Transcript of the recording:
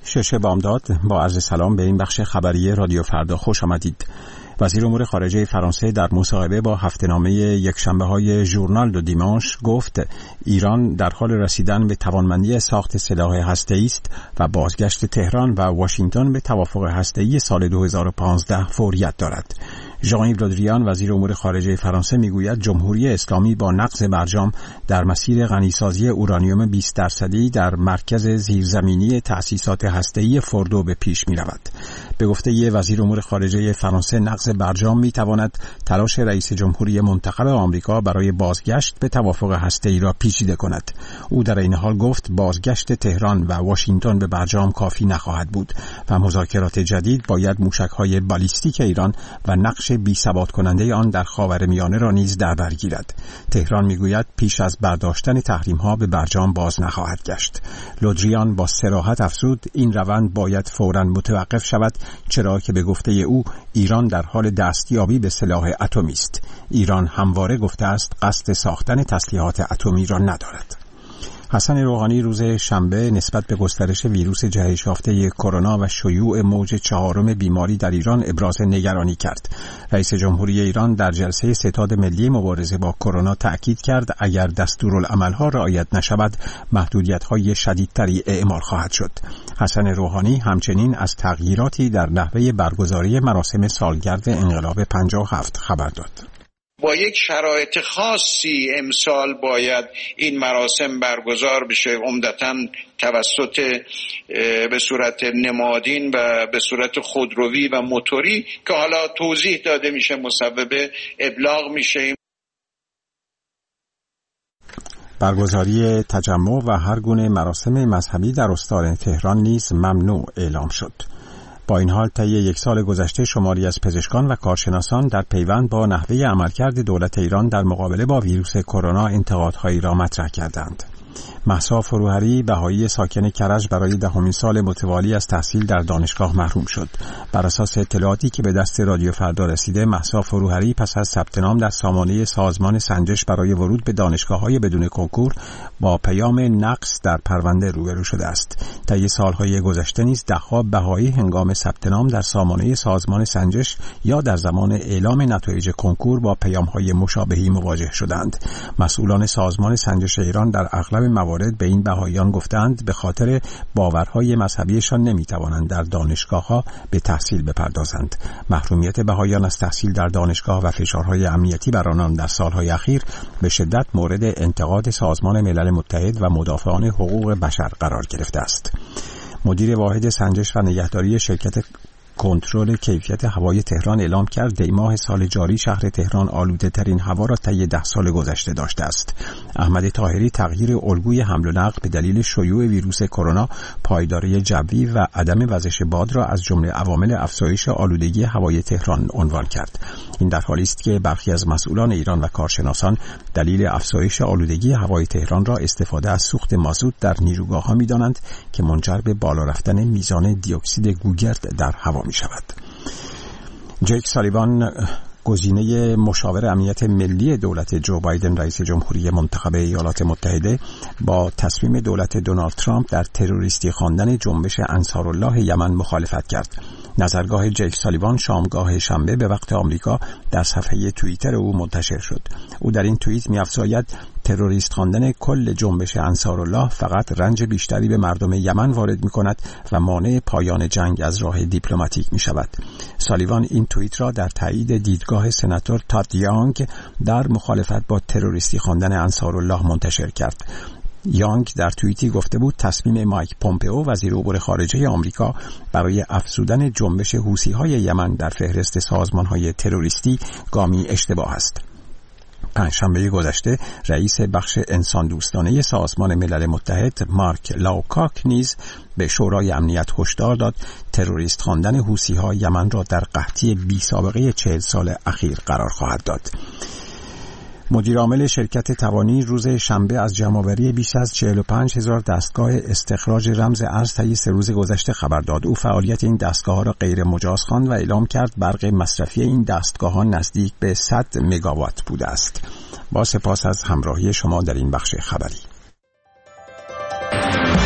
شش بامداد با عرض سلام به این بخش خبری رادیو فردا خوش آمدید. وزیر امور خارجه فرانسه در مصاحبه با هفته‌نامه یکشنبه‌های ژورنال دو دیمانش گفت ایران در حال رسیدن به توانمندی ساخت سلاح هسته‌ای است و بازگشت تهران و واشنگتن به توافق هسته‌ای سال 2015 فوریت دارد. ژان-ایو له دریان وزیر امور خارجه فرانسه میگوید جمهوری اسلامی با نقض برجام در مسیر غنیسازی اورانیوم 20% در مرکز زیرزمینی تأسیسات هسته‌ای فوردو به پیش می‌رود. به گفته وزیر امور خارجه فرانسه نقض برجام می‌تواند تلاش رئیس جمهوری منتخب آمریکا برای بازگشت به توافق هسته‌ای را پیچیده کند. او در این حال گفت بازگشت تهران و واشنگتن به برجام کافی نخواهد بود و مذاکرات جدید باید موشک‌های بالیستیک ایران و نقش بی‌ثبات کننده آن در خاورمیانه را نیز در بر گیرد. تهران میگوید پیش از برداشتن تحریم‌ها به برجام باز نخواهد گشت. له دریان با صراحت افزود این روند باید فوراً متوقف شود، چرا که به گفته او ایران در حال دستیابی به سلاح اتمی است. ایران همواره گفته است قصد ساختن تسلیحات اتمی را ندارد. حسن روحانی روز شنبه نسبت به گسترش ویروس جهش یافته کرونا و شیوع موج 4 بیماری در ایران ابراز نگرانی کرد. رئیس جمهوری ایران در جلسه ستاد ملی مبارزه با کرونا تأکید کرد اگر دستورالعمل‌ها رعایت نشود محدودیت‌های شدیدتری اعمال خواهد شد. حسن روحانی همچنین از تغییراتی در نحوه برگزاری مراسم سالگرد انقلاب 57 خبر داد. با یک شرایط خاصی امسال باید این مراسم برگزار بشه، عمدتاً توسط به صورت نمادین و به صورت خودروی و موتوری که حالا توضیح داده میشه، مسبب ابلاغ میشه. برگزاری تجمع و هر گونه مراسم مذهبی در استان تهران نیز ممنوع اعلام شد. با این حال طی یک سال گذشته شماری از پزشکان و کارشناسان در پیوند با نحوه عملکرد دولت ایران در مقابله با ویروس کرونا انتقادهایی را مطرح کردند. مهسا فروهری بهایی ساکن کرج برای 10مین سال متوالی از تحصیل در دانشگاه محروم شد. بر اساس اطلاعاتی که به دست رادیو فردا رسیده، مهسا فروهری پس از ثبت نام در سامانه سازمان سنجش برای ورود به دانشگاه‌های بدون کنکور با پیام نقص در پرونده روبرو شده است. طی سال‌های گذشته نیز ده‌ها بهایی هنگام ثبت نام در سامانه سازمان سنجش یا در زمان اعلام نتایج کنکور با پیام‌های مشابهی مواجه شدند. مسئولان سازمان سنجش ایران در اغلب موارد به این بهاییان گفتند به خاطر باورهای مذهبیشان نمیتوانند در دانشگاه‌ها به تحصیل بپردازند. محرومیت بهاییان از تحصیل در دانشگاه و فشارهای امنیتی بر آنان در سالهای اخیر به شدت مورد انتقاد سازمان ملل متحد و مدافعان حقوق بشر قرار گرفته است. مدیر واحد سنجش و نگهداری شرکت کنترل کیفیت هوای تهران اعلام کرد دی ماه سال جاری شهر تهران آلوده ترین هوا را طی 10 سال گذشته داشته است. احمد طاهری تغییر الگوی حمل و نقل به دلیل شیوع ویروس کرونا، پایداری جوی و عدم وزش باد را از جمله عوامل افزایش آلودگی هوای تهران عنوان کرد. این در حالی است که برخی از مسئولان ایران و کارشناسان دلیل افزایش آلودگی هوای تهران را استفاده از سوخت مازوت در نیروگاه‌ها می‌دانند که منجر به بالا رفتن میزان دی اکسید گوگرد در هوا می شود. جیک سالیوان گزینه مشاور امنیت ملی دولت جو بایدن رئیس جمهوری منتخب ایالات متحده با تصمیم دولت دونالد ترامپ در تروریستی خواندن جنبش انصارالله یمن مخالفت کرد. نظرگاه جیک سالیوان شامگاه شنبه به وقت آمریکا در صفحه توییتر او منتشر شد. او در این توییت می‌افزاید تروریست خواندن کل جنبش انصارالله فقط رنج بیشتری به مردم یمن وارد می‌کند و مانع پایان جنگ از راه دیپلماتیک می‌شود. سالیوان این توییت را در تایید دیدگاه سناتور تاد یانگ در مخالفت با تروریستی خواندن انصارالله منتشر کرد. یانگ در توییتی گفته بود تصمیم مایک پومپئو وزیر امور خارجه آمریکا برای افزودن جنبش حوثی‌های یمن در فهرست سازمان‌های تروریستی گامی اشتباه است. پنجشنبه گذشته رئیس بخش انسان دوستانه سازمان ملل متحد مارک لاوکاک نیز به شورای امنیت هشدار داد تروریست خواندن حوثی‌ها یمن را در قحطی بی سابقه 40 سال اخیر قرار خواهد داد. مدیر عامل شرکت توانی روز شنبه از جمع‌آوری بیش از 45,000 دستگاه استخراج رمز ارز طی 3 روز گذشته خبر داد. او فعالیت این دستگاه‌ها را غیر مجاز خواند و اعلام کرد برق مصرفی این دستگاه‌ها نزدیک به 100 مگاوات بوده است. با سپاس از همراهی شما در این بخش خبری.